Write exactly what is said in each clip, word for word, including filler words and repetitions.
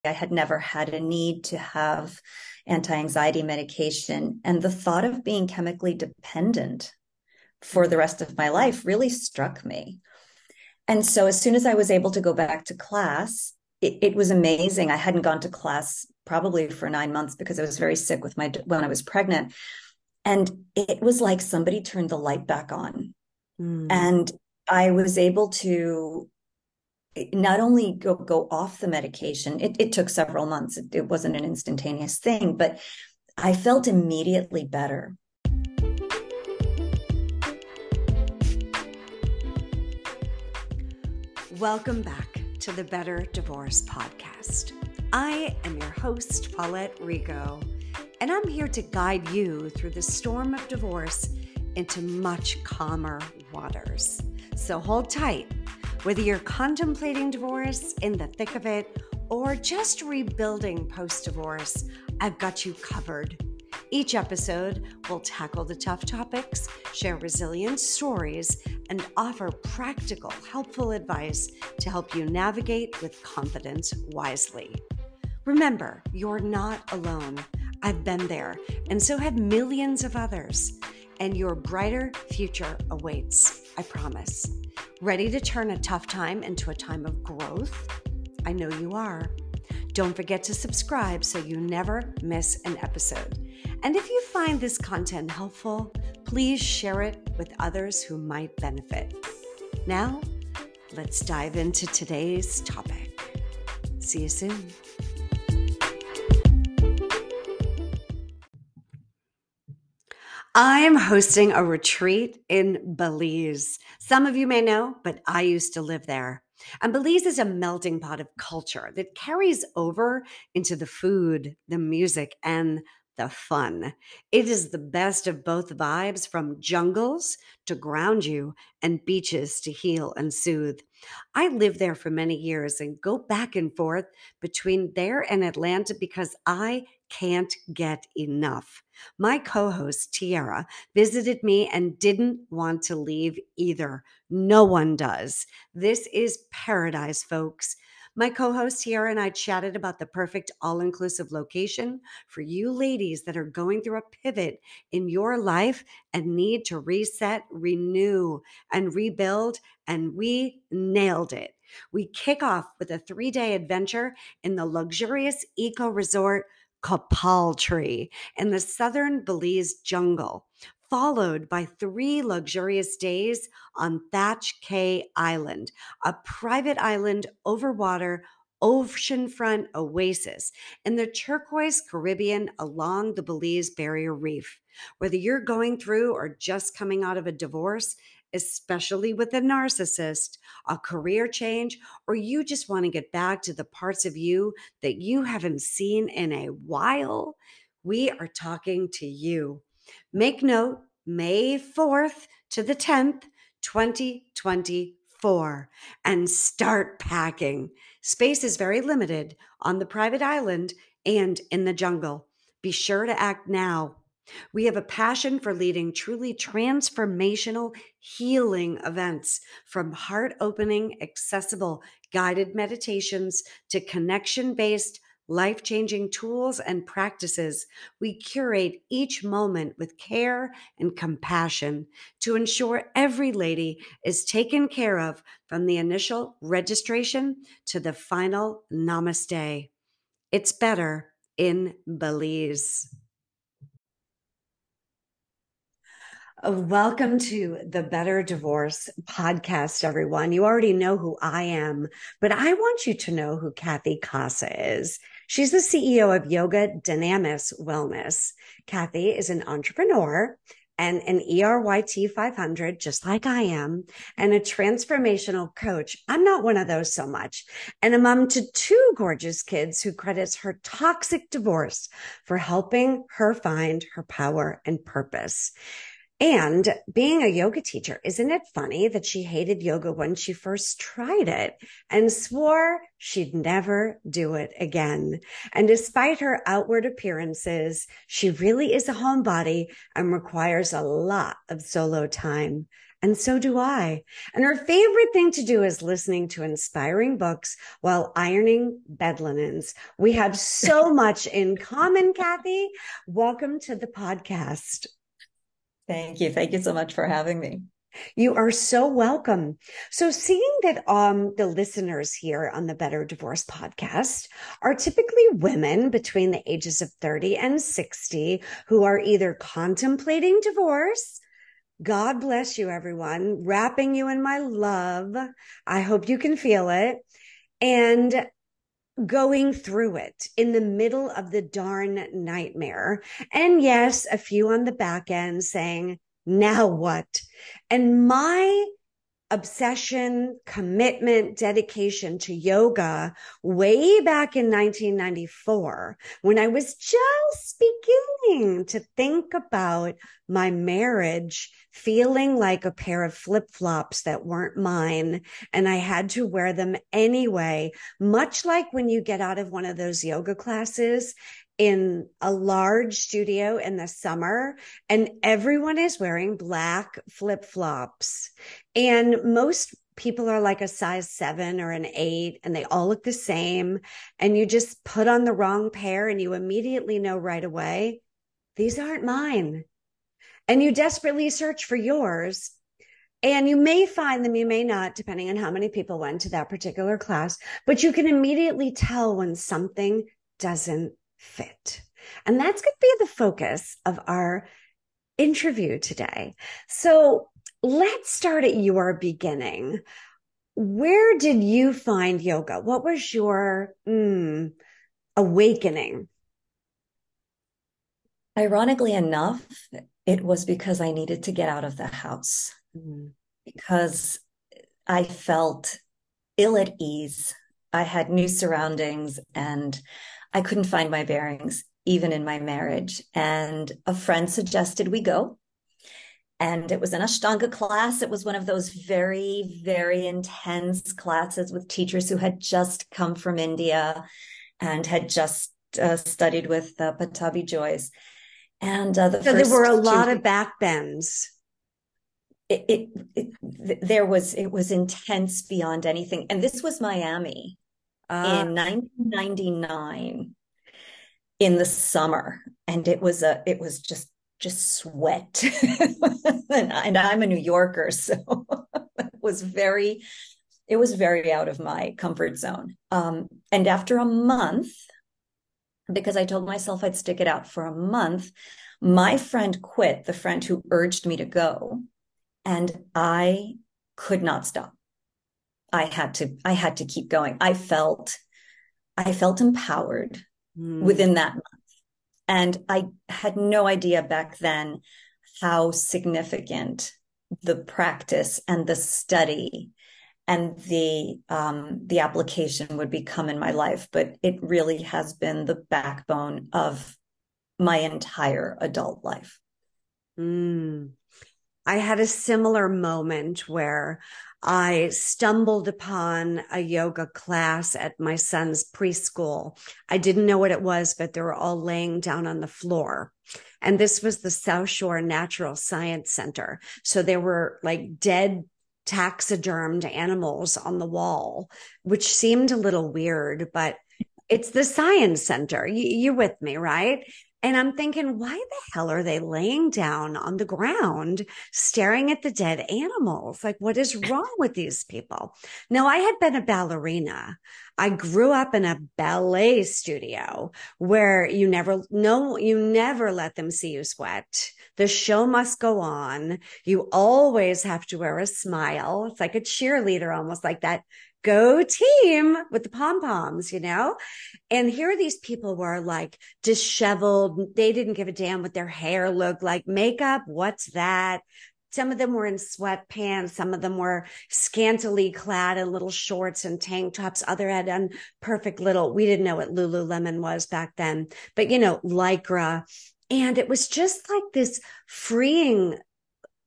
I had never had a need to have anti-anxiety medication. And the thought of being chemically dependent for the rest of my life really struck me. And so as soon as I was able to go back to class, it, it was amazing. I hadn't gone to class probably for nine months because I was very sick with my when I was pregnant. And it was like somebody turned the light back on. Mm. And I was able to not only go, go off the medication, it, it took several months. It, it wasn't an instantaneous thing, but I felt immediately better. Welcome back to the Better Divorce Podcast. I am your host, Paulette Rico, and I'm here to guide you through the storm of divorce into much calmer waters. So hold tight. Whether you're contemplating divorce, in the thick of it, or just rebuilding post-divorce, I've got you covered. Each episode will tackle the tough topics, share resilient stories, and offer practical, helpful advice to help you navigate with confidence wisely. Remember, you're not alone. I've been there, and so have millions of others. And your brighter future awaits, I promise. Ready to turn a tough time into a time of growth? I know you are. Don't forget to subscribe so you never miss an episode. And if you find this content helpful, please share it with others who might benefit. Now, let's dive into today's topic. See you soon. I'm hosting a retreat in Belize. Some of you may know, but I used to live there. And Belize is a melting pot of culture that carries over into the food, the music, and the fun. It is the best of both vibes, from jungles to ground you and beaches to heal and soothe. I lived there for many years and go back and forth between there and Atlanta because I can't get enough. My co-host, Tiara, visited me and didn't want to leave either. No one does. This is paradise, folks. My co-host Tiara and I chatted about the perfect all-inclusive location for you ladies that are going through a pivot in your life and need to reset, renew, and rebuild, and we nailed it. We kick off with a three-day adventure in the luxurious eco resort Kapal Tree in the southern Belize jungle, followed by three luxurious days on Thatch Cay Island, a private island over water, oceanfront oasis in the turquoise Caribbean along the Belize Barrier Reef. Whether you're going through or just coming out of a divorce, especially with a narcissist, a career change, or you just want to get back to the parts of you that you haven't seen in a while, we are talking to you. Make note, May fourth to the tenth, twenty twenty-four, and start packing. Space is very limited on the private island and in the jungle. Be sure to act now. We have a passion for leading truly transformational healing events, from heart-opening, accessible guided meditations to connection-based, life-changing tools and practices. We curate each moment with care and compassion to ensure every lady is taken care of from the initial registration to the final namaste. It's better in Belize. Uh, Welcome to the Better Divorce Podcast, everyone. You already know who I am, but I want you to know who Kathy Casa is. She's the C E O of Yoga Dynamis Wellness. Kathy is an entrepreneur and an E R Y T five hundred, just like I am, and a transformational coach. I'm not one of those so much. And a mom to two gorgeous kids who credits her toxic divorce for helping her find her power and purpose. And being a yoga teacher, isn't it funny that she hated yoga when she first tried it and swore she'd never do it again? And despite her outward appearances, she really is a homebody and requires a lot of solo time. And so do I. And her favorite thing to do is listening to inspiring books while ironing bed linens. We have so much in common, Kathy. Welcome to the podcast. Thank you. Thank you so much for having me. You are so welcome. So seeing that um, the listeners here on the Better Divorce podcast are typically women between the ages of thirty and sixty who are either contemplating divorce. God bless you, everyone. Wrapping you in my love. I hope you can feel it. And going through it in the middle of the darn nightmare. And yes, a few on the back end saying, now what? And my obsession, commitment, dedication to yoga way back in nineteen ninety-four, when I was just beginning to think about my marriage feeling like a pair of flip-flops that weren't mine, and I had to wear them anyway, much like when you get out of one of those yoga classes in a large studio in the summer and everyone is wearing black flip-flops. And most people are like a size seven or an eight and they all look the same. And you just put on the wrong pair and you immediately know right away, these aren't mine. And you desperately search for yours. And you may find them, you may not, depending on how many people went to that particular class, but you can immediately tell when something doesn't fit. And that's going to be the focus of our interview today. So let's start at your beginning. Where did you find yoga? What was your mm, awakening? Ironically enough, it was because I needed to get out of the house, mm-hmm. because I felt ill at ease. I had new surroundings and I couldn't find my bearings, even in my marriage. And a friend suggested we go. And it was an Ashtanga class. It was one of those very, very intense classes with teachers who had just come from India and had just uh, studied with uh, Pattabhi Jois. And uh, the so first there were a lot two, of back bends. It, it, it, there was, it was intense beyond anything. And this was Miami. Uh, in nineteen ninety-nine in the summer. And it was a, it was just, just sweat. and, and I'm a New Yorker. So it was very, it was very out of my comfort zone. Um, and after a month, because I told myself I'd stick it out for a month, my friend quit, the friend who urged me to go. And I could not stop. I had to, I had to keep going. I felt, I felt empowered mm. within that month. And I had no idea back then how significant the practice and the study and the, um, the application would become in my life. But it really has been the backbone of my entire adult life. Mm. I had a similar moment where I stumbled upon a yoga class at my son's preschool. I didn't know what it was, but they were all laying down on the floor. And this was the South Shore Natural Science Center. So there were like dead taxidermed animals on the wall, which seemed a little weird, but it's the science center. You, you're with me, right? And I'm thinking, why the hell are they laying down on the ground staring at the dead animals? Like, what is wrong with these people? Now, I had been a ballerina. I grew up in a ballet studio where you never, no, you never let them see you sweat. The show must go on. You always have to wear a smile. It's like a cheerleader, almost like that. Go team with the pom-poms, you know? And here these people were like disheveled. They didn't give a damn what their hair looked like. Makeup, what's that? Some of them were in sweatpants. Some of them were scantily clad in little shorts and tank tops. Other had on perfect little, we didn't know what Lululemon was back then, but you know, Lycra. And it was just like this freeing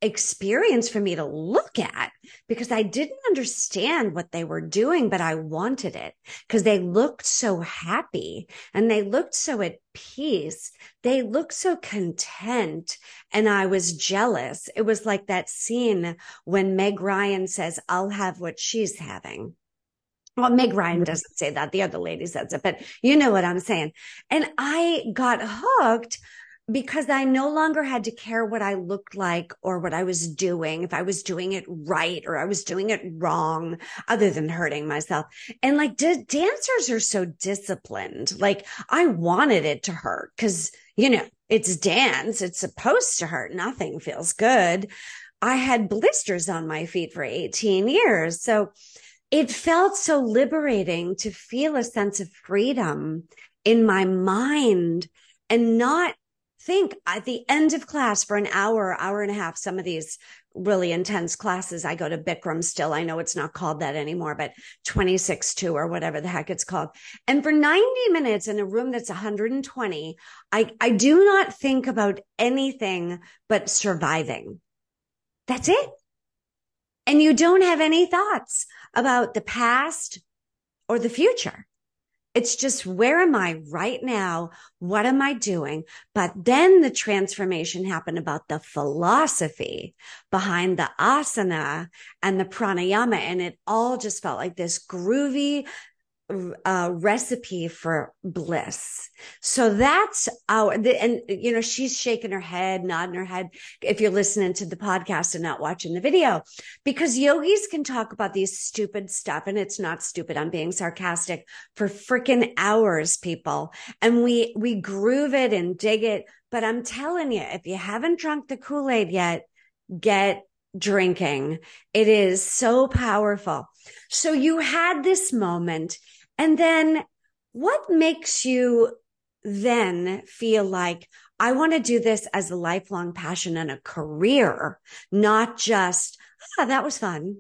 experience for me to look at because I didn't understand what they were doing, but I wanted it because they looked so happy and they looked so at peace. They looked so content. And I was jealous. It was like that scene when Meg Ryan says, I'll have what she's having. Well, Meg Ryan doesn't say that. The other lady says it, but you know what I'm saying. And I got hooked because I no longer had to care what I looked like or what I was doing, if I was doing it right or I was doing it wrong, other than hurting myself. And like d- dancers are so disciplined. Like I wanted it to hurt because, you know, it's dance. It's supposed to hurt. Nothing feels good. I had blisters on my feet for eighteen years. So it felt so liberating to feel a sense of freedom in my mind and not think at the end of class for an hour, hour and a half, some of these really intense classes. I go to Bikram still. I know it's not called that anymore, but twenty-six two or whatever the heck it's called. And for ninety minutes in a room that's one hundred twenty, I, I do not think about anything but surviving. That's it. And you don't have any thoughts about the past or the future. It's just, where am I right now? What am I doing? But then the transformation happened about the philosophy behind the asana and the pranayama. And it all just felt like this groovy uh, recipe for bliss. So that's our, and you know, she's shaking her head, nodding her head if you're listening to the podcast and not watching the video, because yogis can talk about these stupid stuff, and it's not stupid. I'm being sarcastic, for freaking hours, people. And we, we groove it and dig it. But I'm telling you, if you haven't drunk the Kool-Aid yet, get drinking. It is so powerful. So you had this moment, and then what makes you then feel like, I want to do this as a lifelong passion and a career, not just, ah, that was fun?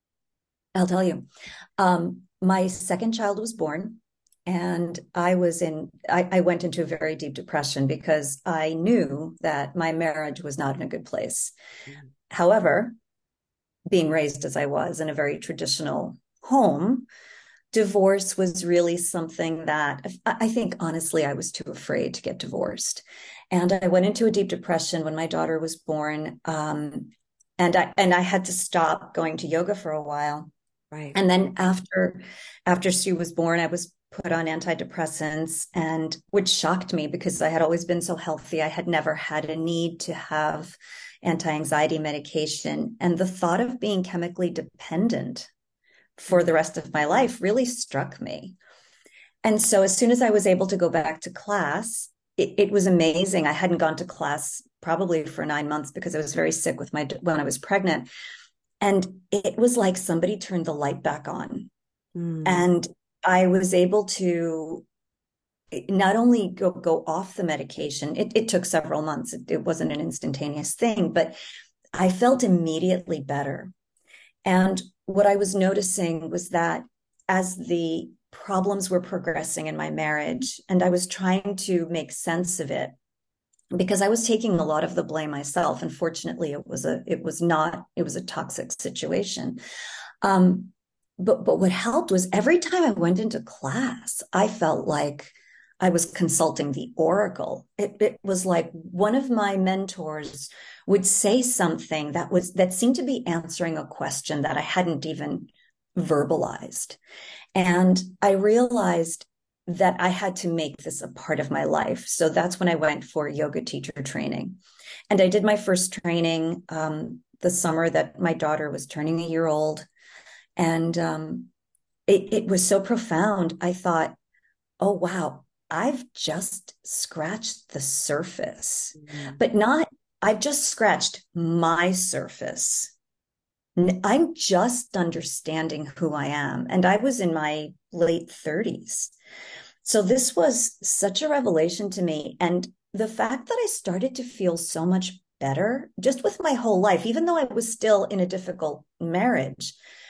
I'll tell you. Um, my second child was born, and I was in, I, I went into a very deep depression because I knew that my marriage was not in a good place. Mm-hmm. However, being raised as I was in a very traditional home, divorce was really something that I think, honestly, I was too afraid to get divorced. And I went into a deep depression when my daughter was born. Um, and I, and I had to stop going to yoga for a while. Right. And then after, after Sue was born, I was put on antidepressants, and which shocked me because I had always been so healthy. I had never had a need to have anti-anxiety medication. And the thought of being chemically dependent for the rest of my life really struck me. And so as soon as I was able to go back to class, it, it was amazing. I hadn't gone to class probably for nine months because I was very sick with my, when I was pregnant. And it was like somebody turned the light back on. Mm. And I was able to not only go, go off the medication, it, it took several months. It, it wasn't an instantaneous thing, but I felt immediately better. And what I was noticing was that as the problems were progressing in my marriage, and I was trying to make sense of it, because I was taking a lot of the blame myself. Unfortunately, it was a, it was not, it was a toxic situation. Um, but, but what helped was every time I went into class, I felt like I was consulting the oracle. It, it was like one of my mentors would say something that was, that seemed to be answering a question that I hadn't even verbalized. And I realized that I had to make this a part of my life. So that's when I went for yoga teacher training. And I did my first training um, the summer that my daughter was turning a year old. And um, it, it was so profound. I thought, oh, wow, I've just scratched the surface, mm-hmm. but not, I've just scratched my surface. I'm just understanding who I am. And I was in my late thirties. So this was such a revelation to me. And the fact that I started to feel so much better just with my whole life, even though I was still in a difficult marriage,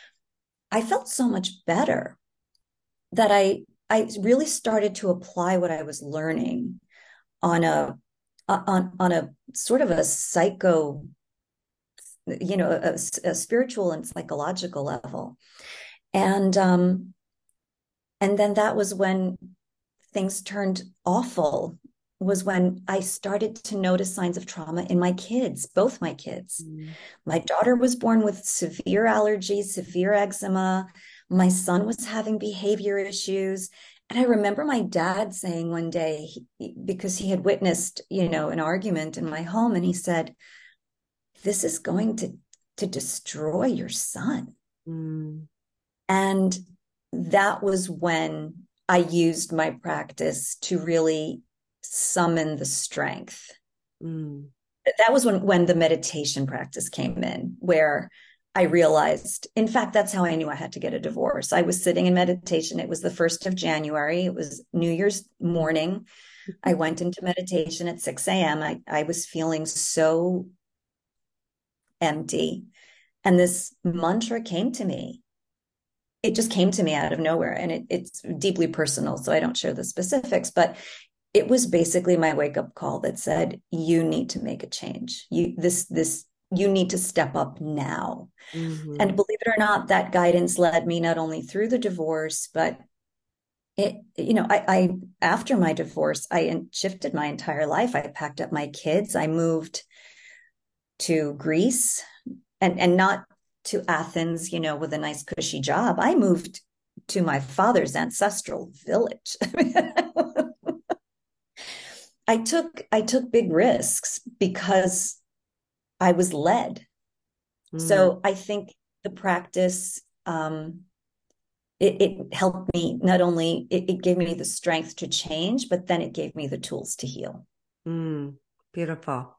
I felt so much better that I, I really started to apply what I was learning on a, on, on a sort of a psycho you know, a, a spiritual and psychological level. And um, and then that was when things turned awful, was when I started to notice signs of trauma in my kids, both my kids. Mm. My daughter was born with severe allergies, severe eczema. My son was having behavior issues. And I remember my dad saying one day, he, because he had witnessed, you know, an argument in my home, and he said, "This is going to, to destroy your son." Mm. And that was when I used my practice to really summon the strength. Mm. That was when, when the meditation practice came in, where I realized, in fact, that's how I knew I had to get a divorce. I was sitting in meditation. It was the first of January. It was New Year's morning. I went into meditation at six a.m. I, I was feeling so empty. And this mantra came to me. It just came to me out of nowhere. And it, it's deeply personal, so I don't share the specifics, but it was basically my wake-up call that said, you need to make a change. You this this you need to step up now. Mm-hmm. And believe it or not, that guidance led me not only through the divorce, but it, you know, I, I after my divorce, I shifted my entire life. I packed up my kids. I moved to Greece, and and not to Athens, you know, with a nice cushy job. I moved to my father's ancestral village. I took I took big risks because I was led. Mm. So I think the practice, um, it, it helped me not only, it, it gave me the strength to change, but then it gave me the tools to heal. Mm. Beautiful.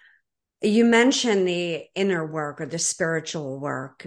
You mentioned the inner work or the spiritual work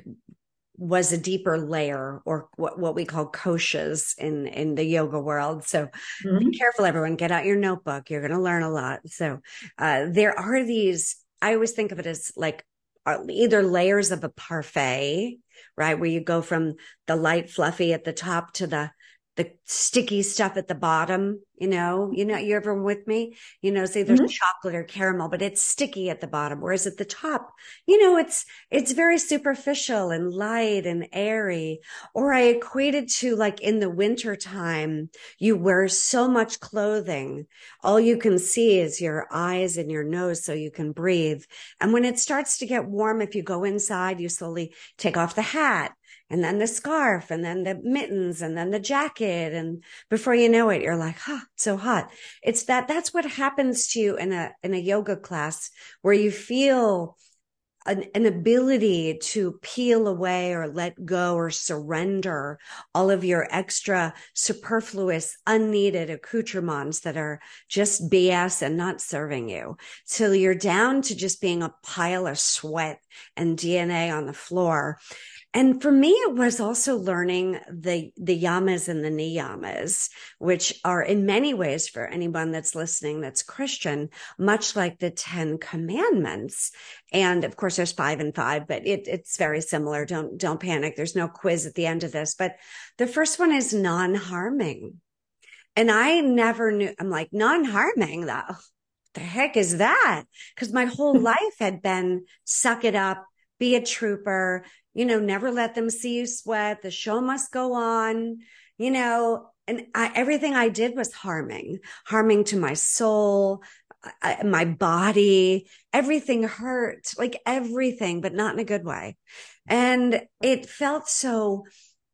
was a deeper layer, or what, what we call koshas in, in the yoga world. So mm-hmm. Be careful, everyone. Get out your notebook. You're going to learn a lot. So uh, there are these, I always think of it as like uh, either layers of a parfait, right? Where you go from the light fluffy at the top to the the sticky stuff at the bottom, you know, you know, you ever with me, you know, say there's mm-hmm. chocolate or caramel, but it's sticky at the bottom. Whereas at the top, you know, it's, it's very superficial and light and airy. Or I equate it to like in the winter time, you wear so much clothing. All you can see is your eyes and your nose so you can breathe. And when it starts to get warm, if you go inside, you slowly take off the hat, and then the scarf, and then the mittens, and then the jacket. And before you know it, you're like, huh, it's so hot. It's that, that's what happens to you in a, in a yoga class where you feel an, an ability to peel away or let go or surrender all of your extra superfluous, unneeded accoutrements that are just B S and not serving you. So you're down to just being a pile of sweat and D N A on the floor. And for me, it was also learning the, the yamas and the niyamas, which are in many ways, for anyone that's listening that's Christian, much like the Ten Commandments. And of course, there's five and five, but it, it's very similar. Don't, don't panic. There's no quiz at the end of this. But the first one is non-harming. And I never knew, I'm like, non-harming, that, what the heck is that? Because my whole life had been suck it up, be a trooper, you know, never let them see you sweat. The show must go on, you know, and I, everything I did was harming, harming to my soul, I, my body, everything hurt, like everything, but not in a good way. And it felt so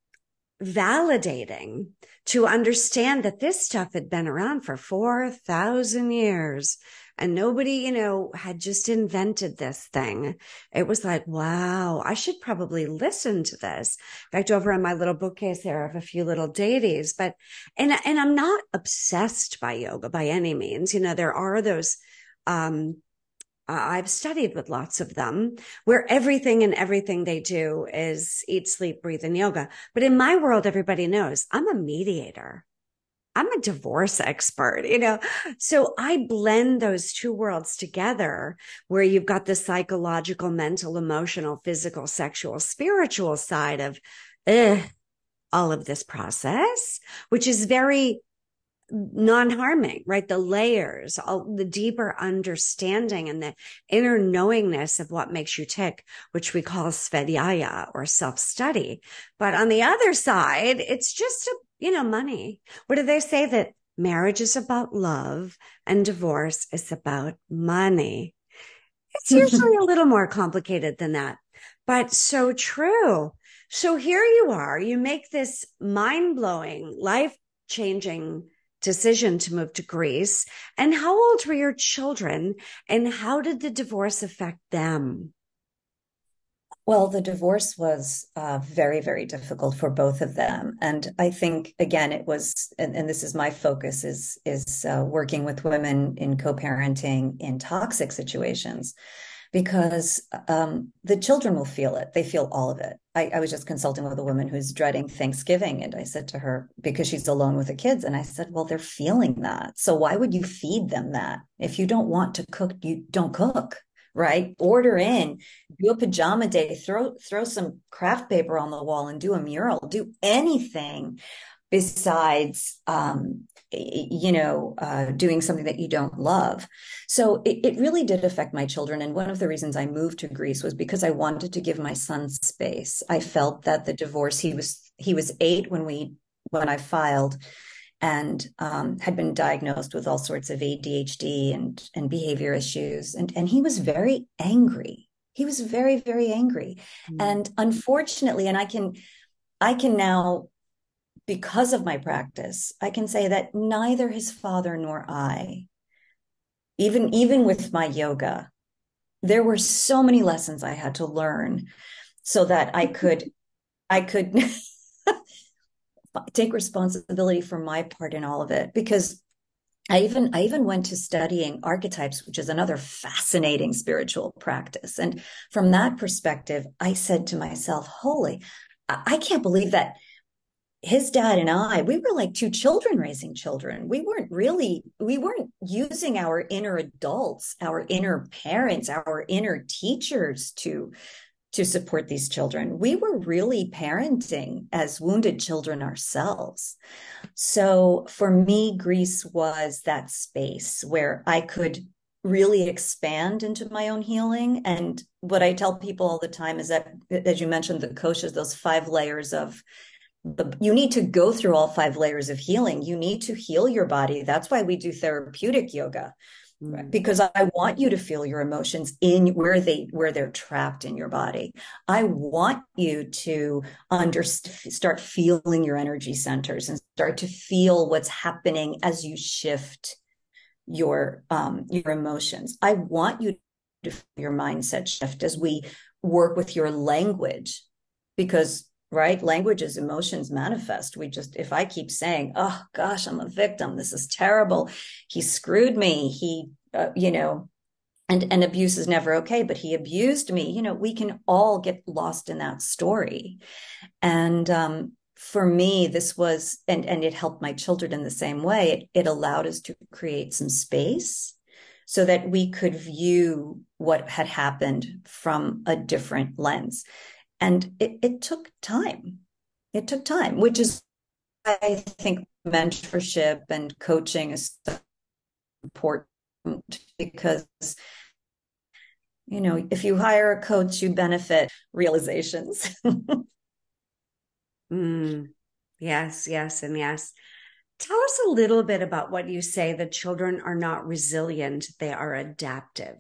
validating to understand that this stuff had been around for four thousand years. And nobody, you know, had just invented this thing. It was like, wow, I should probably listen to this. In fact, over on my little bookcase there, I have a few little deities, but, and, and I'm not obsessed by yoga by any means. You know, there are those, um, I've studied with lots of them where everything and everything they do is eat, sleep, breathe, and yoga. But in my world, everybody knows I'm a mediator. I'm a divorce expert, you know, so I blend those two worlds together where you've got the psychological, mental, emotional, physical, sexual, spiritual side of eh, all of this process, which is very non-harming, right? The layers, all the deeper understanding and the inner knowingness of what makes you tick, which we call svadhyaya or self-study. But on the other side, it's just, a, you know, money. What do they say? That marriage is about love and divorce is about money. It's usually a little more complicated than that, but so true. So here you are, you make this mind-blowing, life-changing decision to move to Greece. And how old were your children and how did the divorce affect them? Well, the divorce was uh, very, very difficult for both of them, and I think again it was, and, and this is my focus is is uh, working with women in co-parenting in toxic situations, because um, the children will feel it. They feel all of it. I, I was just consulting with a woman who's dreading Thanksgiving, and I said to her, because she's alone with the kids, and I said, well, they're feeling that. So why would you feed them that? If you don't want to cook, you don't cook, right? Order in, do a pajama day, throw throw some craft paper on the wall and do a mural, do anything besides um, you know uh, doing something that you don't love. So it, it really did affect my children, and one of the reasons I moved to Greece was because I wanted to give my son space. I felt that the divorce, he was he was eight when we when I filed, and um, had been diagnosed with all sorts of A D H D and and behavior issues, and and he was very angry. He was very, very angry. Mm. And unfortunately, and I can I can now, because of my practice, I can say that neither his father nor I, even, even with my yoga, there were so many lessons I had to learn so that I could, I could take responsibility for my part in all of it. Because I even, I even went to studying archetypes, which is another fascinating spiritual practice. And from that perspective, I said to myself, holy, I can't believe that his dad and I, we were like two children raising children. We weren't really, we weren't using our inner adults, our inner parents, our inner teachers to, to support these children. We were really parenting as wounded children ourselves. So for me, Greece was that space where I could really expand into my own healing. And what I tell people all the time is that, as you mentioned, the koshas, those five layers of The, you need to go through all five layers of healing. You need to heal your body. That's why we do therapeutic yoga, mm. because I want you to feel your emotions in where they where they're trapped in your body. I want you to under, start feeling your energy centers and start to feel what's happening as you shift your um, your emotions. I want you to feel your mindset shift as we work with your language, because right? Language is emotions manifest. We just, if I keep saying, oh gosh, I'm a victim, this is terrible, he screwed me, he, uh, you know, and, and abuse is never okay, but he abused me, you know, we can all get lost in that story. And um, for me, this was, and, and it helped my children in the same way. It, it allowed us to create some space so that we could view what had happened from a different lens. And it, it took time. It took time, which is, I think, mentorship and coaching is so important, because, you know, if you hire a coach, you benefit realizations. mm, yes, yes, and yes. Tell us a little bit about what you say that children are not resilient, they are adaptive.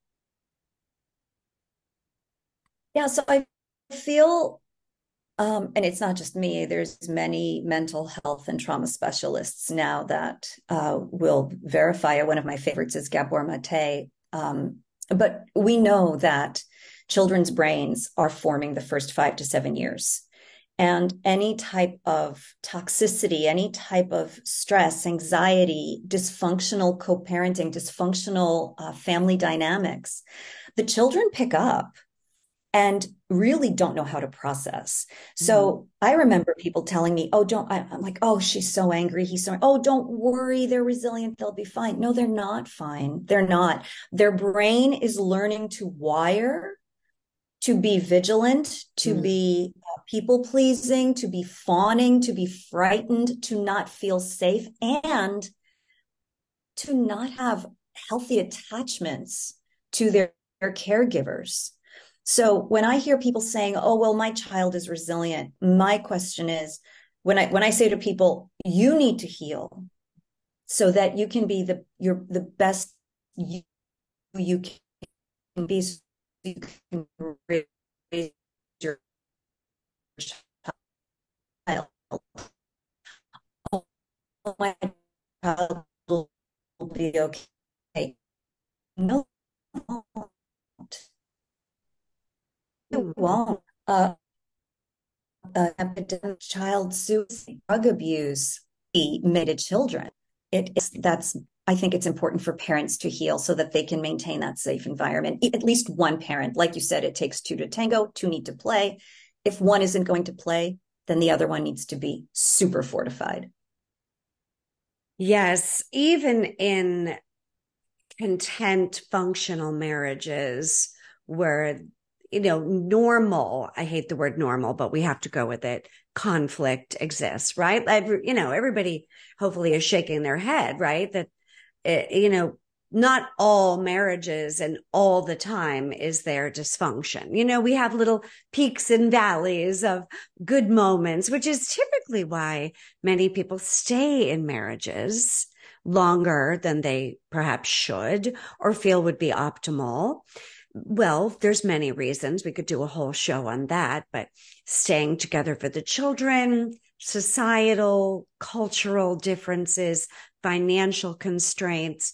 Yeah, so I feel, um, and it's not just me, there's many mental health and trauma specialists now that uh, will verify it. One of my favorites is Gabor Mate. Um, but we know that children's brains are forming the first five to seven years. And any type of toxicity, any type of stress, anxiety, dysfunctional co-parenting, dysfunctional uh, family dynamics, the children pick up and really don't know how to process. So mm-hmm. I remember people telling me, oh, don't, I, I'm like, oh, she's so angry. He's so, oh, don't worry. They're resilient. They'll be fine. No, they're not fine. They're not. Their brain is learning to wire, to be vigilant, to mm-hmm. be people pleasing, to be fawning, to be frightened, to not feel safe, and to not have healthy attachments to their, their caregivers. So when I hear people saying, "Oh, well, my child is resilient," my question is, when I when I say to people, you need to heal so that you can be the you're the best you, you can be, so you can raise your child. Oh, my child will be okay. No, it Mm. won't. Uh, uh, epidemic, child suicide, drug abuse, made children. It is that's I think it's important for parents to heal so that they can maintain that safe environment. At least one parent, like you said, it takes two to tango, two need to play. If one isn't going to play, then the other one needs to be super fortified. Yes, even in content, functional marriages where, you know, normal, I hate the word normal, but we have to go with it, conflict exists, right? Every, you know, everybody hopefully is shaking their head, right? That, it, you know, not all marriages and all the time is there dysfunction. You know, we have little peaks and valleys of good moments, which is typically why many people stay in marriages longer than they perhaps should or feel would be optimal. Well, there's many reasons. We could do a whole show on that, but staying together for the children, societal, cultural differences, financial constraints.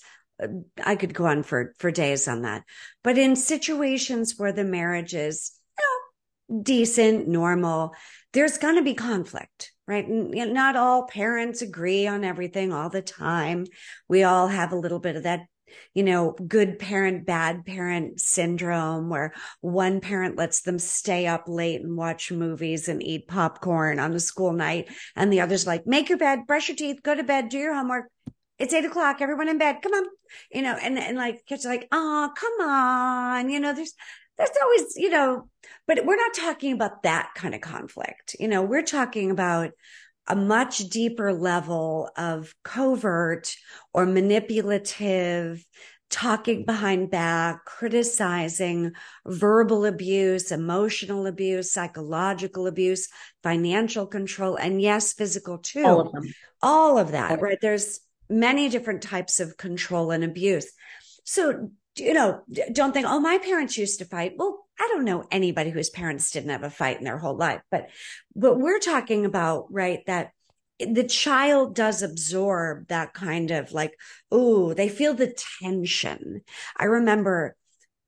I could go on for, for days on that. But in situations where the marriage is, you know, decent, normal, there's going to be conflict, right? And, you know, not all parents agree on everything all the time. We all have a little bit of that, you know, good parent, bad parent syndrome where one parent lets them stay up late and watch movies and eat popcorn on a school night. And the other's like, make your bed, brush your teeth, go to bed, do your homework. It's eight o'clock. Everyone in bed. Come on. You know, and, and like kids are like, oh, come on. You know, there's, there's always, you know, but we're not talking about that kind of conflict. You know, we're talking about a much deeper level of covert or manipulative, talking behind back, criticizing, verbal abuse, emotional abuse, psychological abuse, financial control, and yes, physical too. All of them. All of that, right? There's many different types of control and abuse. So, you know, don't think, oh, my parents used to fight. Well, I don't know anybody whose parents didn't have a fight in their whole life, but what we're talking about, right, that the child does absorb that kind of like, oh, they feel the tension. I remember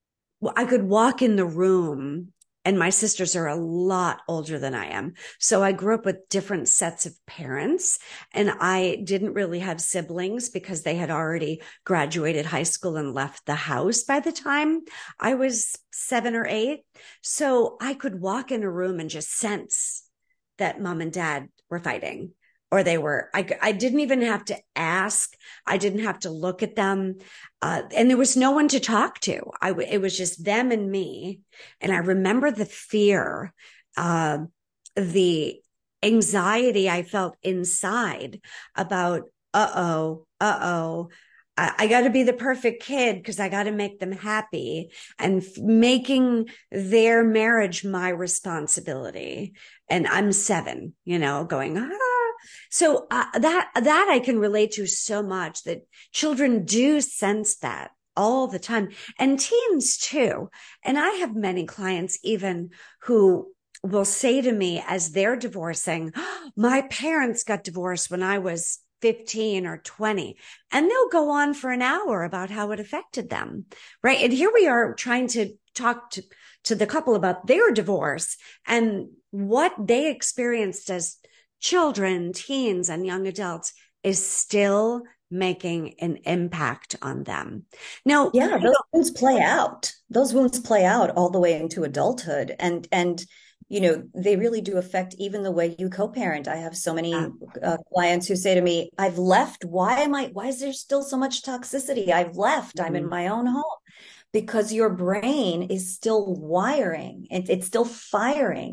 I could walk in the room, and my sisters are a lot older than I am. So I grew up with different sets of parents, and I didn't really have siblings because they had already graduated high school and left the house by the time I was seven or eight. So I could walk in a room and just sense that mom and dad were fighting. Or they were, I, I didn't even have to ask. I didn't have to look at them. Uh, and there was no one to talk to. I, it was just them and me. And I remember the fear, uh, the anxiety I felt inside about, uh-oh, uh-oh, I, I got to be the perfect kid because I got to make them happy, and f- making their marriage my responsibility. And I'm seven, you know, going, ah. So uh, that, that I can relate to so much, that children do sense that all the time, and teens too. And I have many clients even who will say to me as they're divorcing, oh, my parents got divorced when I was fifteen or twenty, and they'll go on for an hour about how it affected them. Right. And here we are trying to talk to, to the couple about their divorce and what they experienced as children, teens, and young adults is still making an impact on them. Now, yeah, those wounds play out. Those wounds play out all the way into adulthood. And, and, you know, they really do affect even the way you co-parent. I have so many uh, uh, clients who say to me, I've left. Why am I, why is there still so much toxicity? I've left. Mm-hmm. I'm in my own home. Because your brain is still wiring. It, it's still firing.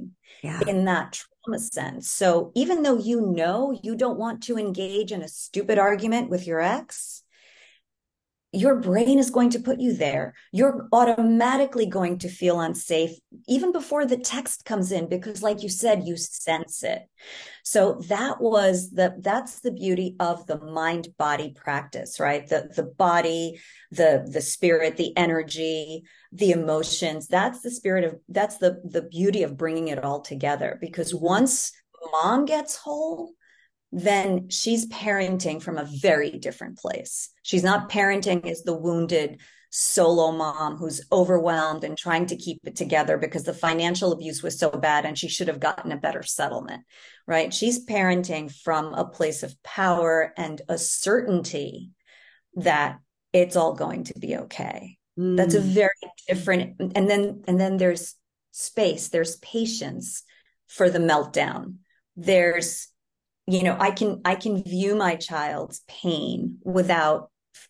Yeah. in that trauma sense. So even though you know you don't want to engage in a stupid argument with your ex, your brain is going to put you there. You're automatically going to feel unsafe even before the text comes in, because like you said, you sense it. So that was the that's the beauty of the mind body practice, right? The the body, the the spirit, the energy, the emotions. That's the spirit of that's the the beauty of bringing it all together, because Mhm. once mom gets whole, then she's parenting from a very different place. She's not parenting as the wounded solo mom who's overwhelmed and trying to keep it together because the financial abuse was so bad and she should have gotten a better settlement, right? She's parenting from a place of power and a certainty that it's all going to be okay. That's a Mm. very different, and then and then there's space, there's patience for the meltdown. There's, you know, i can i can view my child's pain without,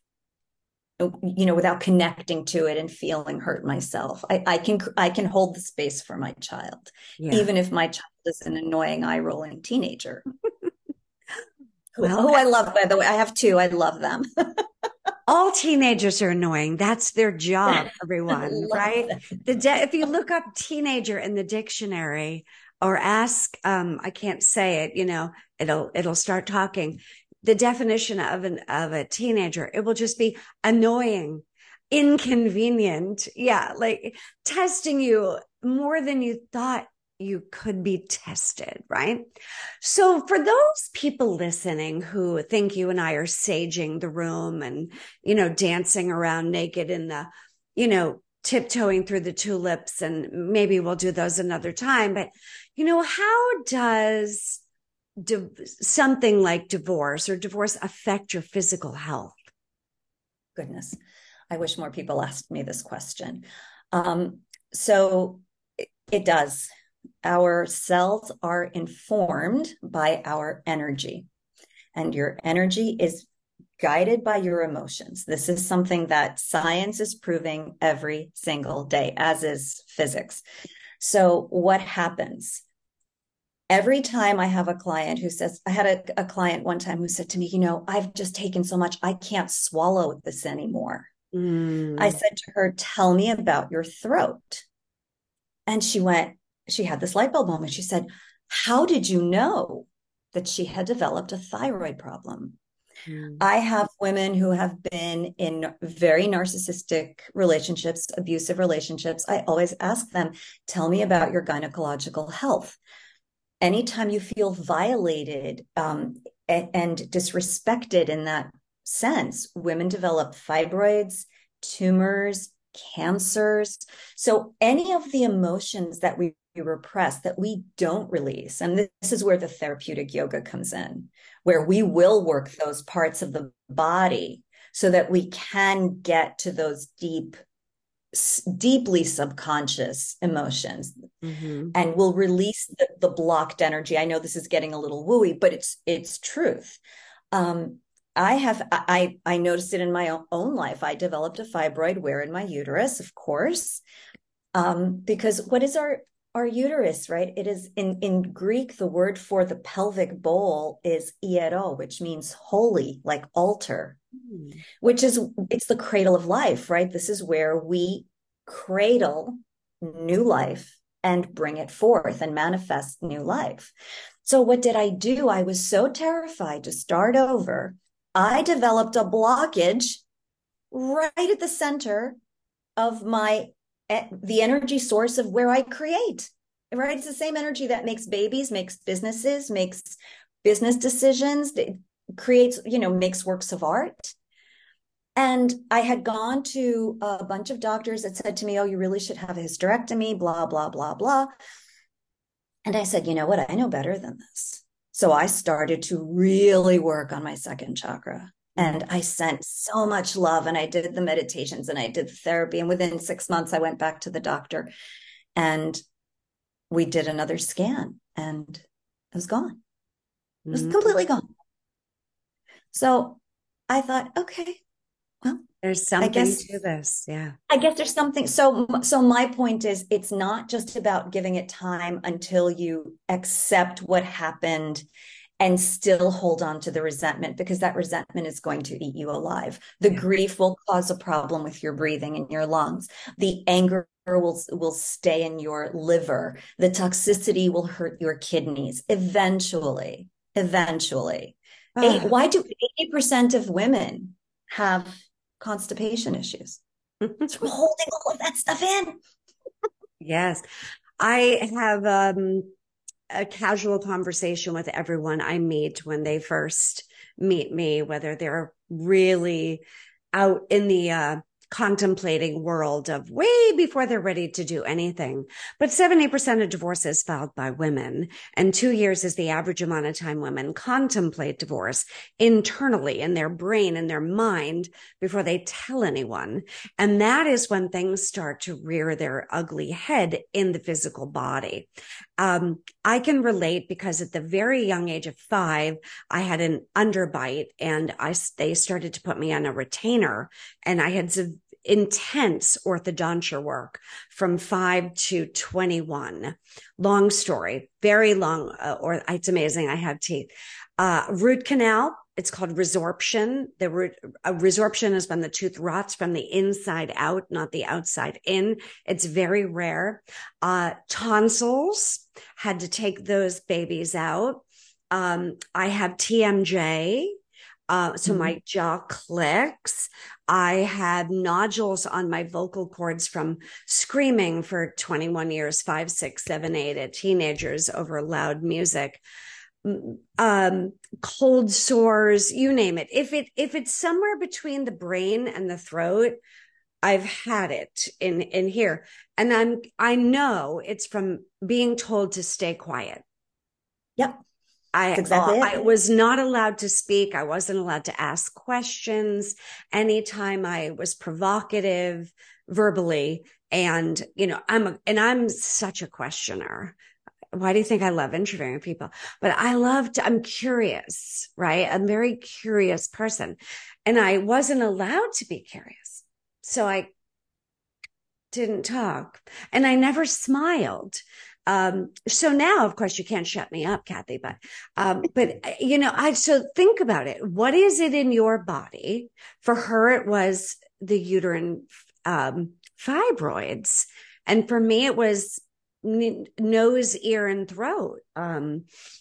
you know, without connecting to it and feeling hurt myself. I, I can I can hold the space for my child, Yeah. even if my child is an annoying eye rolling teenager who, Well, who I love, by the way. I have two. I love them. all teenagers are annoying. That's their job, I everyone, love right? them. The de- if you look up teenager in the dictionary or ask, um, I can't say it, you know, it'll it'll start talking. The definition of an of a teenager, it will just be annoying, inconvenient. Yeah, like testing you more than you thought you could be tested, right? So for those people listening who think you and I are saging the room and, you know, dancing around naked in the, you know, tiptoeing through the tulips, and maybe we'll do those another time. But, you know, how does di- something like divorce or divorce affect your physical health? Goodness, I wish more people asked me this question. Um, so it, it does. Our cells are informed by our energy, and your energy is guided by your emotions. This is something that science is proving every single day, as is physics. So, what happens? Every time I have a client who says, I had a, a client one time who said to me, you know, I've just taken so much, I can't swallow this anymore. I Mm. said to her, tell me about your throat. And she went, she had this light bulb moment. She said, how did you know that she had developed a thyroid problem? Mm. I have women who have been in very narcissistic relationships, abusive relationships. I always ask them, tell me about your gynecological health. Anytime you feel violated um, and, and disrespected in that sense, women develop fibroids, tumors, cancers. So any of the emotions that we repress, that we don't release, and this is where the therapeutic yoga comes in, where we will work those parts of the body so that we can get to those deep, deeply subconscious emotions, Mm-hmm. and we'll release the, the blocked energy. I know this is getting a little wooey, but it's it's truth. Um, I have I I noticed it in my own life. I developed a fibroid where in my uterus, of course, um, because what is our our uterus, right? It is in in Greek. The word for the pelvic bowl is iero, which means holy, like altar, Mm. which is it's the cradle of life, right? This is where we cradle new life and bring it forth and manifest new life. So what did I do? I was so terrified to start over. I developed a blockage right at the center of my the energy source of where I create. Right? It's the same energy that makes babies, makes businesses, makes business decisions, it creates, you know, makes works of art. And I had gone to a bunch of doctors that said to me, oh, you really should have a hysterectomy, blah, blah, blah, blah. And I said, you know what? I know better than this. So I started to really work on my second chakra. Mm. And I sent so much love, and I did the meditations and I did the therapy. And within six months, I went back to the doctor and we did another scan, and it was gone. It was Mm. completely gone. So I thought, okay, Well, There's I something guess to this. Yeah. I guess there's something. So, so my point is, it's not just about giving it time until you accept what happened and still hold on to the resentment, because that resentment is going to eat you alive. The Yeah. grief will cause a problem with your breathing and your lungs. The anger will will stay in your liver. The toxicity will hurt your kidneys eventually. Eventually. Eight, Ah. why do eighty percent of women have constipation issues? So we're holding all of that stuff in. Yes. I have um, a casual conversation with everyone I meet when they first meet me, whether they're really out in the uh, contemplating world of way before they're ready to do anything. But seventy percent of divorces filed by women, and two years is the average amount of time women contemplate divorce internally in their brain and their mind before they tell anyone. And that is when things start to rear their ugly head in the physical body. Um, I can relate because at the very young age of five, I had an underbite and I, they started to put me on a retainer, and I had some intense orthodontia work from five to twenty-one. Long story, very long, uh, or it's amazing. I have teeth. Uh, root canal. It's called resorption. The root, uh, resorption is when the tooth rots from the inside out, not the outside in. It's very rare. Uh, tonsils, had to take those babies out. Um, I have T M J. Uh, so my jaw clicks. I had nodules on my vocal cords from screaming for twenty-one years, five, six, seven, eight at teenagers over loud music. Um, cold sores, you name it. If it, if it's somewhere between the brain and the throat, I've had it in, in here. And I'm, I know it's from being told to stay quiet. Yep. I, That's exactly I it. was not allowed to speak. I wasn't allowed to ask questions anytime I was provocative verbally. And, you know, I'm, a, and I'm such a questioner. Why do you think I love interviewing people? But I love to, I'm curious, right? I'm a very curious person. And I wasn't allowed to be curious. So I didn't talk, and I never smiled. Um, so now, of course, you can't shut me up, Kathy, but, um, but, you know, I, so think about it. What is it in your body? For her, it was the uterine, um, fibroids. And for me, it was n- nose, ear, and throat. Um,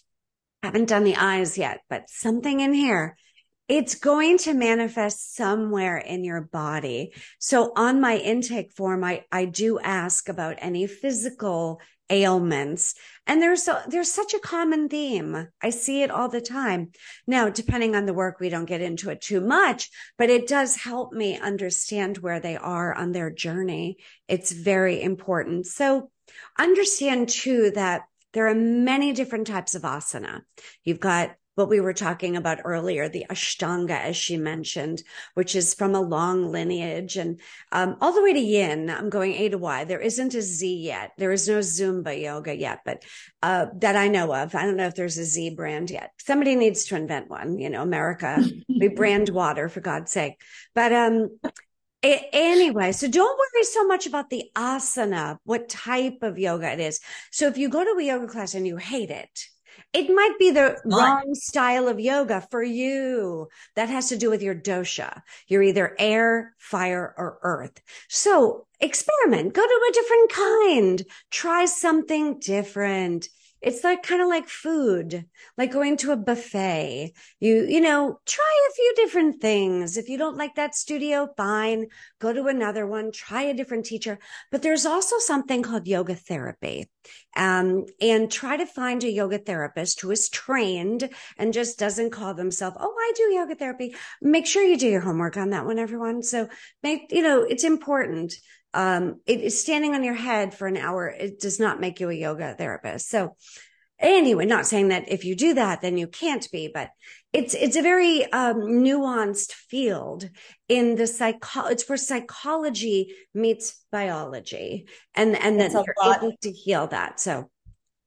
I haven't done the eyes yet, but something in here. It's going to manifest somewhere in your body. So on my intake form, I, I do ask about any physical ailments. And there's a, there's such a common theme. I see it all the time. Now, depending on the work, we don't get into it too much, but it does help me understand where they are on their journey. It's very important. So understand too that there are many different types of asana. You've got what we were talking about earlier, the Ashtanga, as she mentioned, which is from a long lineage, and um, all the way to Yin. I'm going A to Y. There isn't a Z yet. There is no Zumba yoga yet, but uh, that I know of. I don't know if there's a Z brand yet. Somebody needs to invent one. You know, America, we brand water, for God's sake. But um, a- anyway, so don't worry so much about the asana, what type of yoga it is. So if you go to a yoga class and you hate it, it might be the Fun. wrong style of yoga for you. That has to do with your dosha. You're either air, fire, or earth. So experiment, go to a different kind, try something different. It's like kind of like food, like going to a buffet. You, you know, try a few different things. If you don't like that studio, fine. Go to another one, try a different teacher. But there's also something called yoga therapy. Um, and try to find a yoga therapist who is trained and just doesn't call themselves, oh, I do yoga therapy. Make sure you do your homework on that one, everyone. So make, you know, it's important. Um, it is standing on your head for an hour. It does not make you a yoga therapist. So anyway, not saying that if you do that, then you can't be, but it's, it's a very, um, nuanced field in the psycho, it's where psychology meets biology, and, and then It's a you're lot. able to heal that. So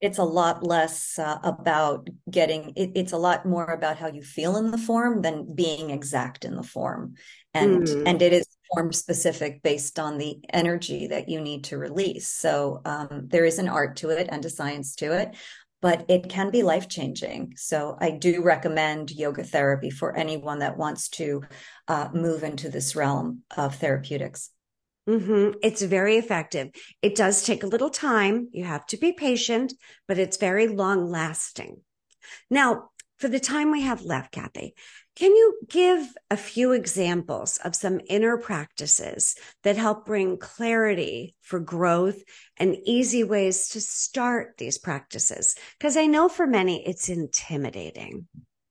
it's a lot less uh, about getting it, it's a lot more about how you feel in the form than being exact in the form. and Mm. and it is form specific based on the energy that you need to release. So um, there is an art to it and a science to it, but it can be life changing. So I do recommend yoga therapy for anyone that wants to uh, move into this realm of therapeutics. Mm-hmm. It's very effective. It does take a little time. You have to be patient, but it's very long lasting. Now, for the time we have left, Kathy, can you give a few examples of some inner practices that help bring clarity for growth and easy ways to start these practices? Because I know for many it's intimidating.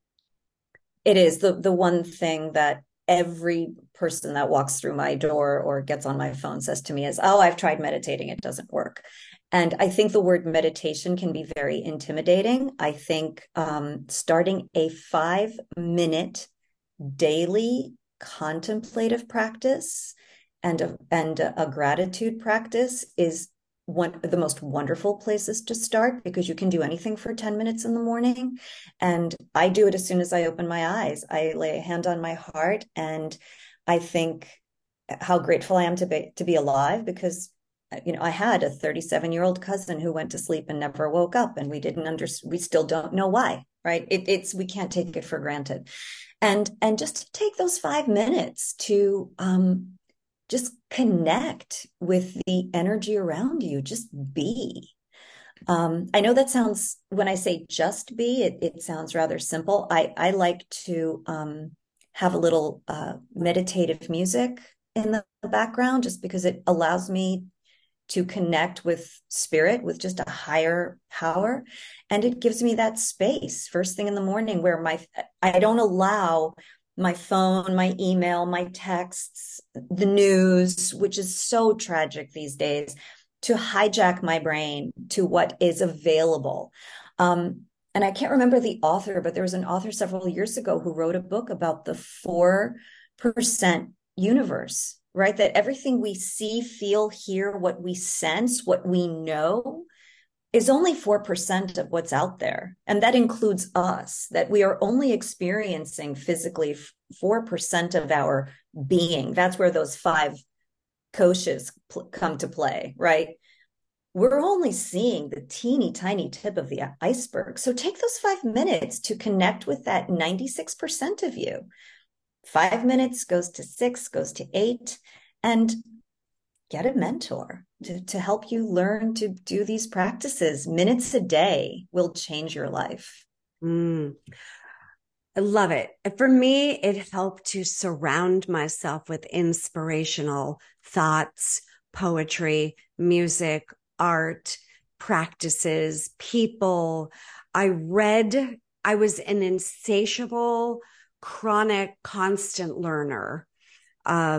It is the the one thing that every person that walks through my door or gets on my phone says to me is, "Oh, I've tried meditating, it doesn't work." And I think the word meditation can be very intimidating. I think um, starting a five minute daily contemplative practice and a, and a gratitude practice is one of the most wonderful places to start, because you can do anything for ten minutes in the morning. And I do it as soon as I open my eyes. I lay a hand on my heart and I think how grateful I am to be to be alive, because you know I had a thirty-seven year old cousin who went to sleep and never woke up, and we didn't under we still don't know why, right? It, it's we can't take it for granted. And and just to take those five minutes to um just connect with the energy around you, just be. um, I know that sounds, when I say just be, it, it sounds rather simple. I, I like to um, have a little uh, meditative music in the background, just because it allows me to connect with spirit, with just a higher power. And it gives me that space first thing in the morning where my, I don't allow my phone, my email, my texts, the news, which is so tragic these days, to hijack my brain to what is available. Um, and I can't remember the author, but there was an author several years ago who wrote a book about the four percent universe, right? That everything we see, feel, hear, what we sense, what we know is only four percent of what's out there. And that includes us, that we are only experiencing physically four percent of our being. That's where those five koshas come to play, right? We're only seeing the teeny tiny tip of the iceberg. So take those five minutes to connect with that ninety-six percent of you. Five minutes goes to six, goes to eight, and get a mentor to, to help you learn to do these practices. Minutes a day will change your life. Mm. I love it. For me, it helped to surround myself with inspirational thoughts, poetry, music, art, practices, people. I read, I was an insatiable, chronic, constant learner. Uh,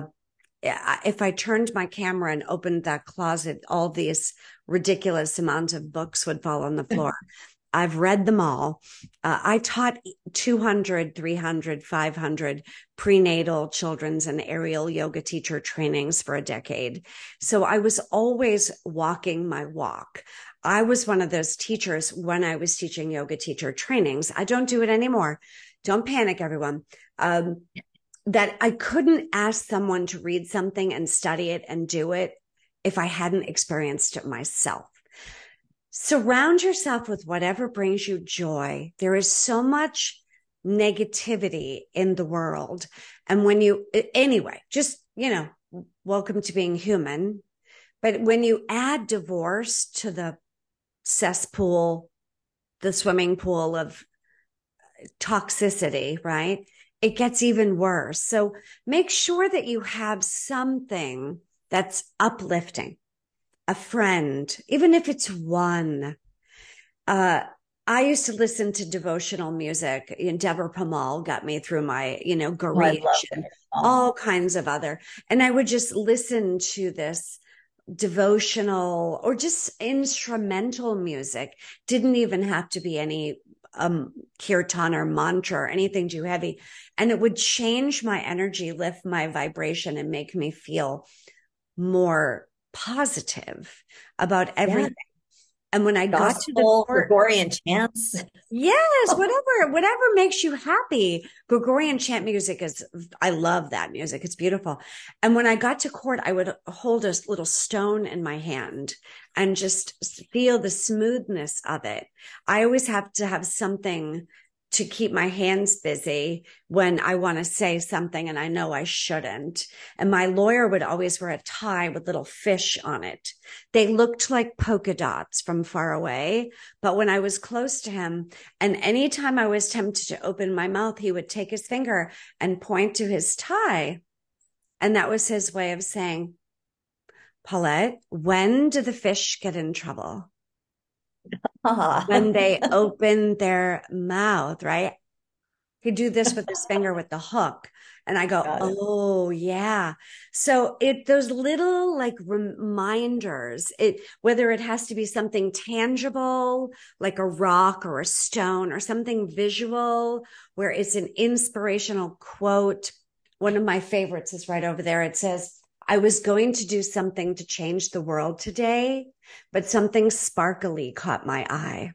if I turned my camera and opened that closet, all these ridiculous amount of books would fall on the floor. I've read them all. Uh, I taught two hundred, three hundred, five hundred prenatal, children's, and aerial yoga teacher trainings for a decade. So I was always walking my walk. I was one of those teachers when I was teaching yoga teacher trainings. I don't do it anymore. Don't panic, everyone. Um, that I couldn't ask someone to read something and study it and do it if I hadn't experienced it myself. Surround yourself with whatever brings you joy. There is so much negativity in the world. And when you, anyway, just, you know, welcome to being human. But when you add divorce to the cesspool, the swimming pool of toxicity, right? It gets even worse. So make sure that you have something that's uplifting. A friend, even if it's one. Uh, I used to listen to devotional music. Deborah Pamal got me through my, you know, Oh, I love Garish and it. all kinds of other. And I would just listen to this devotional or just instrumental music. Didn't even have to be any um, kirtan or mantra or anything too heavy. And it would change my energy, lift my vibration, and make me feel more positive about everything. Yeah. And when I got to the Gospel, court, Gregorian chants. yes, whatever, whatever makes you happy. Gregorian chant music is, I love that music. It's beautiful. And when I got to court, I would hold a little stone in my hand and just feel the smoothness of it. I always have to have something to keep my hands busy when I want to say something and I know I shouldn't. And my lawyer would always wear a tie with little fish on it. They looked like polka dots from far away, but when I was close to him, and anytime I was tempted to open my mouth, he would take his finger and point to his tie. And that was his way of saying, Paulette, when do the fish get in trouble? When they open their mouth, right? He'd do this with his finger with the hook. And I go, oh yeah. So it, those little like reminders, it, whether it has to be something tangible, like a rock or a stone or something visual, where it's an inspirational quote. One of my favorites is right over there. It says, I was going to do something to change the world today, but something sparkly caught my eye.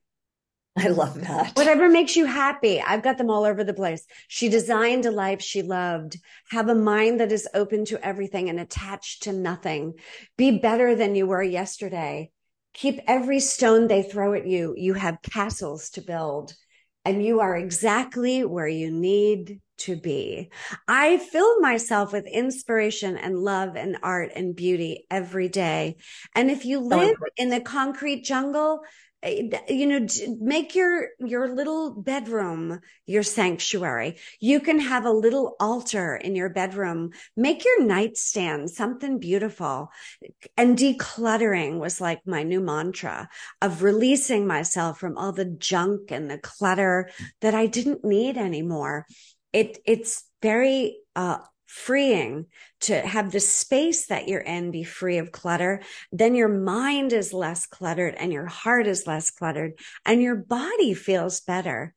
I love that. Whatever makes you happy. I've got them all over the place. She designed a life she loved. Have a mind that is open to everything and attached to nothing. Be better than you were yesterday. Keep every stone they throw at you. You have castles to build, and you are exactly where you need to be. I fill myself with inspiration and love and art and beauty every day. And if you live in the concrete jungle, you know, make your, your little bedroom your sanctuary. You can have a little altar in your bedroom. Make your nightstand something beautiful. And decluttering was like my new mantra of releasing myself from all the junk and the clutter that I didn't need anymore. It, it's very, uh, freeing to have the space that you're in be free of clutter. Then your mind is less cluttered and your heart is less cluttered and your body feels better.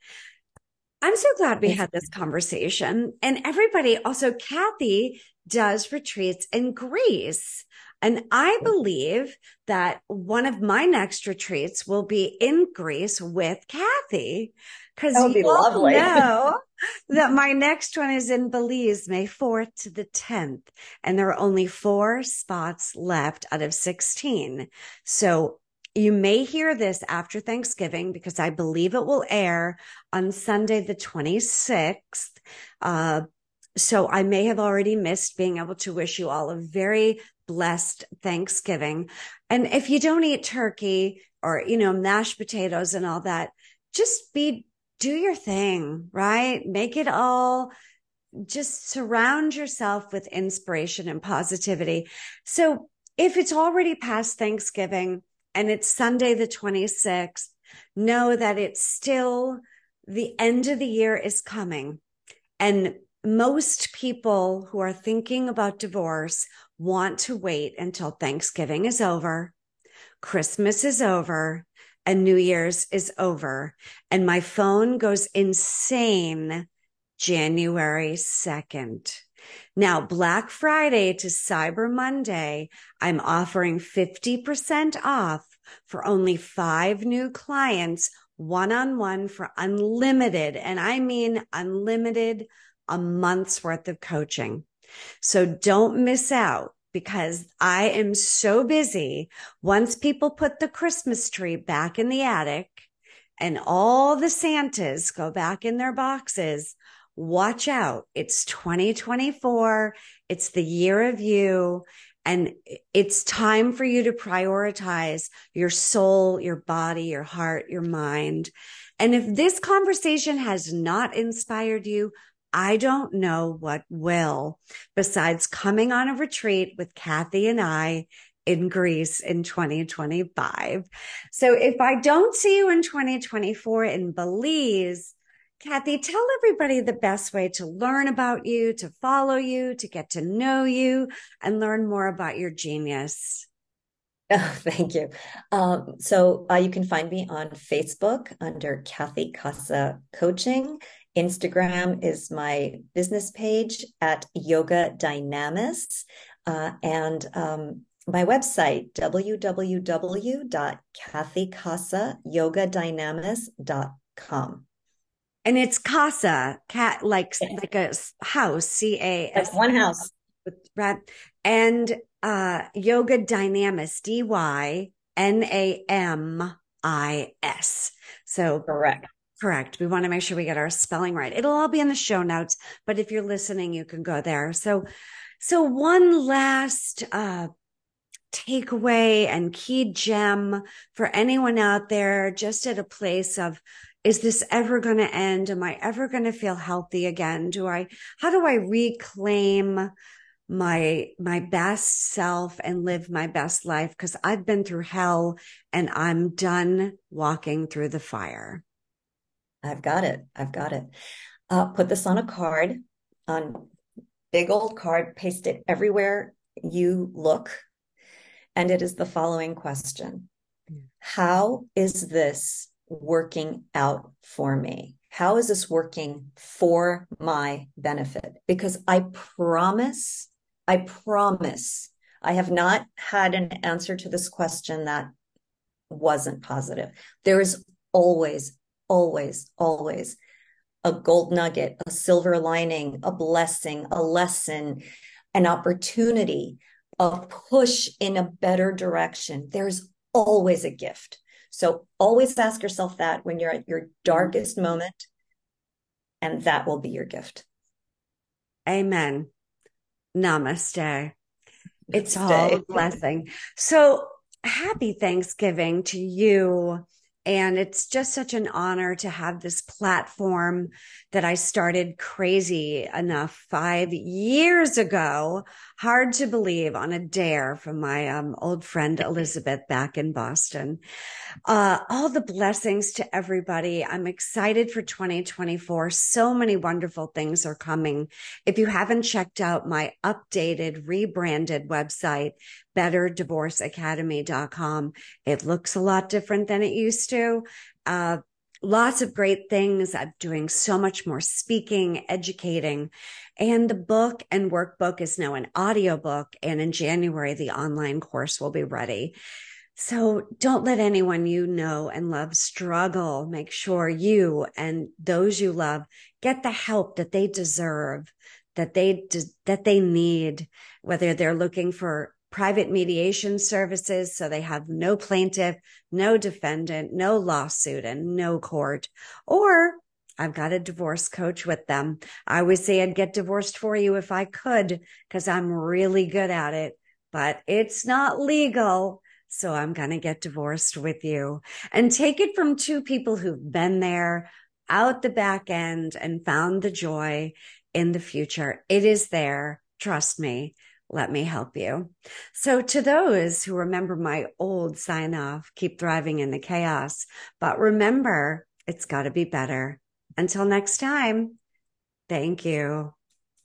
I'm so glad we had this conversation. And everybody, also Kathy does retreats in Greece. And I believe that one of my next retreats will be in Greece with Kathy. Because you be all know that my next one is in Belize, May fourth to the tenth. And there are only four spots left out of sixteen. So you may hear this after Thanksgiving because I believe it will air on Sunday, the twenty-sixth. Uh, so I may have already missed being able to wish you all a very blessed Thanksgiving. And if you don't eat turkey or, you know, mashed potatoes and all that, just be do your thing, right? Make it all, just surround yourself with inspiration and positivity. So if it's already past Thanksgiving and it's Sunday, the twenty-sixth, know that it's still the end of the year is coming. And most people who are thinking about divorce want to wait until Thanksgiving is over, Christmas is over, and New Year's is over. And my phone goes insane January second. Now, Black Friday to Cyber Monday, I'm offering fifty percent off for only five new clients, one-on-one for unlimited. And I mean unlimited, a month's worth of coaching. So don't miss out. Because I am so busy. Once people put the Christmas tree back in the attic and all the Santas go back in their boxes, watch out. It's twenty twenty-four. It's the year of you. And it's time for you to prioritize your soul, your body, your heart, your mind. And if this conversation has not inspired you, I don't know what will, besides coming on a retreat with Kathy and I in Greece in twenty twenty-five. So if I don't see you in twenty twenty-four in Belize, Kathy, tell everybody the best way to learn about you, to follow you, to get to know you, and learn more about your genius. Oh, thank you. Um, so uh, you can find me on Facebook under Kathy Casa Coaching. Instagram is my business page at Yoga Dynamis. Uh, and um, my website, w w w dot kathy casa yoga dynamis dot com. And it's Casa, cat like Yes. like a house, C A S. Like one house. Right. And uh Yoga Dynamis, D Y N A M I S. So Correct. correct. We want to make sure we get our spelling right. It'll all be in the show notes, but if you're listening, you can go there. So so one last uh takeaway and key gem for anyone out there just at a place of, is this ever going to end? Am I ever going to feel healthy again? Do I, how do I reclaim my, my best self and live my best life? Because I've been through hell and I'm done walking through the fire. I've got it. I've got it. Uh, put this on a card, on big old card, paste it everywhere you look. And it is the following question. How is this working out for me? How is this working for my benefit? Because I promise, I promise, I have not had an answer to this question that wasn't positive. There is always, always, always a gold nugget, a silver lining, a blessing, a lesson, an opportunity, a push in a better direction. There's always a gift. So always ask yourself that when you're at your darkest moment, and that will be your gift. Amen. Namaste. It's Namaste. all a blessing. So happy Thanksgiving to you. And it's just such an honor to have this platform that I started crazy enough five years ago. Hard to believe, on a dare from my um, old friend Elizabeth back in Boston. Uh, all the blessings to everybody. I'm excited for twenty twenty-four. So many wonderful things are coming. If you haven't checked out my updated, rebranded website, better divorce academy dot com, it looks a lot different than it used to. Uh, lots of great things. I'm doing so much more speaking, educating. And the book and workbook is now an audiobook. And in January, the online course will be ready. So don't let anyone you know and love struggle. Make sure you and those you love get the help that they deserve, that they that they need, whether they're looking for private mediation services so they have no plaintiff, no defendant, no lawsuit, and no court, or I've got a divorce coach with them. I always say I'd get divorced for you if I could, because I'm really good at it, but it's not legal. So I'm going to get divorced with you, and take it from two people who've been there out the back end and found the joy in the future. It is there. Trust me. Let me help you. So to those who remember my old sign off, keep thriving in the chaos, but remember, it's got to be better. Until next time. Thank you.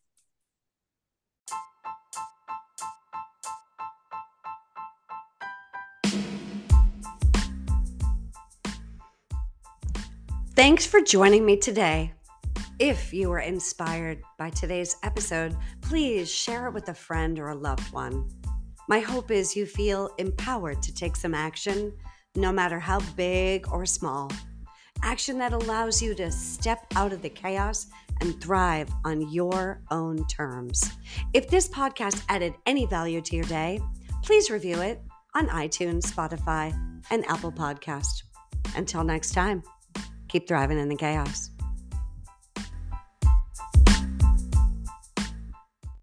Thanks for joining me today. If you were inspired by today's episode, please share it with a friend or a loved one. My hope is you feel empowered to take some action, no matter how big or small. Action that allows you to step out of the chaos and thrive on your own terms. If this podcast added any value to your day, please review it on iTunes, Spotify, and Apple Podcast. Until next time. Keep thriving in the chaos.